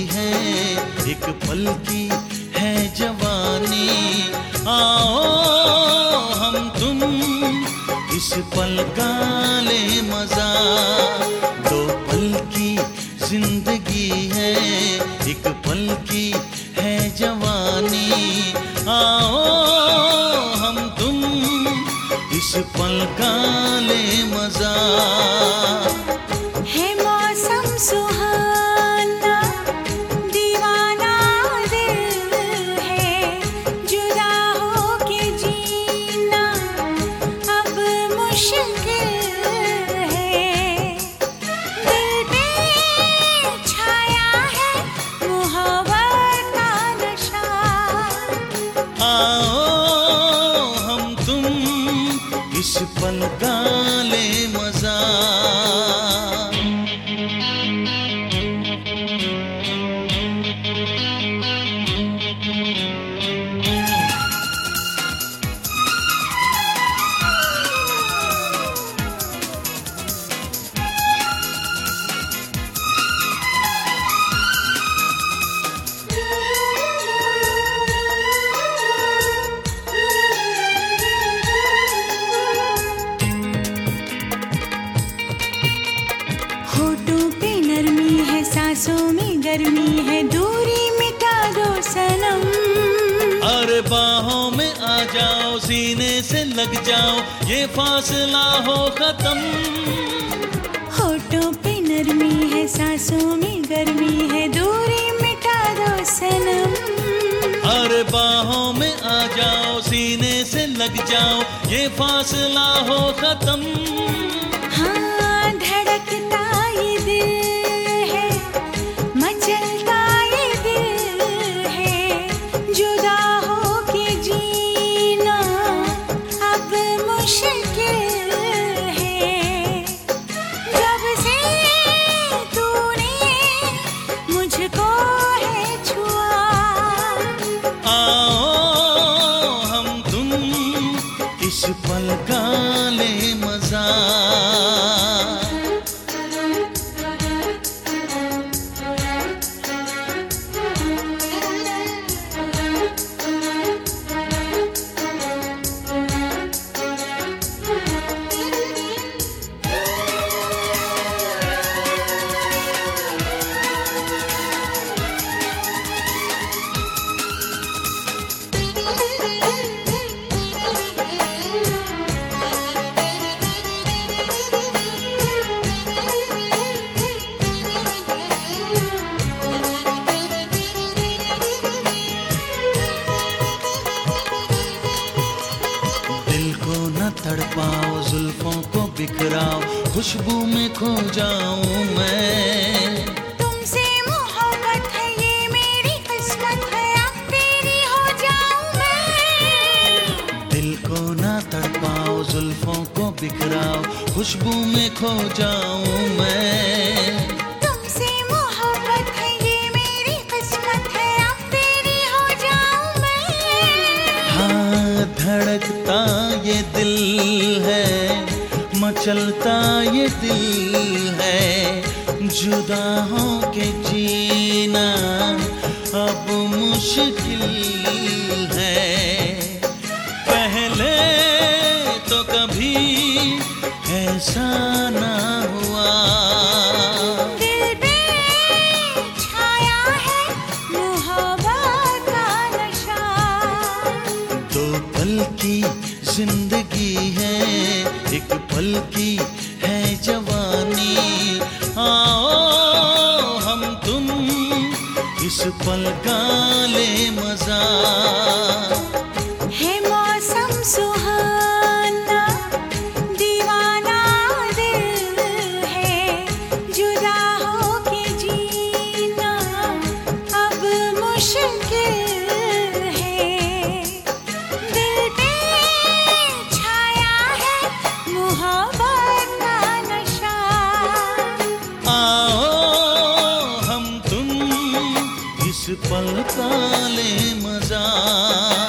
है, एक पल की है जवानी। आओ हम तुम इस पल का ले मजा, दो पल की जिंदगी है, एक पल की है जवानी। आओ हम तुम इस पल का ले मजा। है मौसम सुहाना, दीवाना दिल है, जुदा होके जीना अब मुश्किल है। दिल पे छाया है मोहब्बत का नशा। आओ हम तुम इस पल का ले मजा। होठों पे नरमी है, सांसों में गर्मी है, दूरी मिटा दो सनम। अरे बाहों में आ जाओ, सीने से लग जाओ, ये फासला हो खत्म। होठों पे नरमी है, सांसों में गर्मी है, दूरी मिटा दो सनम। अरे बाहों में आ जाओ, सीने से लग जाओ, ये फासला हो खत्म। हाँ धड़कता ये दिल है, मचलता ये दिल है, जुदा होके जीना अब मुश्किल है। जब से तूने मुझको है छुआ। आओ हम तुम इस पल का ले मजा। दिल को न तड़पाओ, जुल्फों को बिखराओ, खुशबू में खो जाऊं मैं। तुमसे मोहब्बत है ये मेरी किस्मत है, अब तेरी हो जाऊं मैं। दिल को न तड़पाओ, जुल्फों को बिखराओ, खुशबू में खो जाऊं मैं। तुमसे मोहब्बत है ये मेरी किस्मत है, अब तेरी हो जाऊं मैं। हाँ धड़कता ये दिल है, मचलता ये दिल है, जुदा होके जीना अब मुश्किल है। पहले तो कभी ऐसा ना हुआ। दिल पे छाया है मोहब्बत का नशा। दो पल की जिंदगी है, एक पल की है जवानी। आओ हम तुम इस पल का ले मजा। है मौसम सुहाना, दीवाना दिल है, जुदा होके जीना अब मुश्किल है। दिल पे छाया है मोहब्बत का नशा। आओ हम तुम इस पल का ले मजा।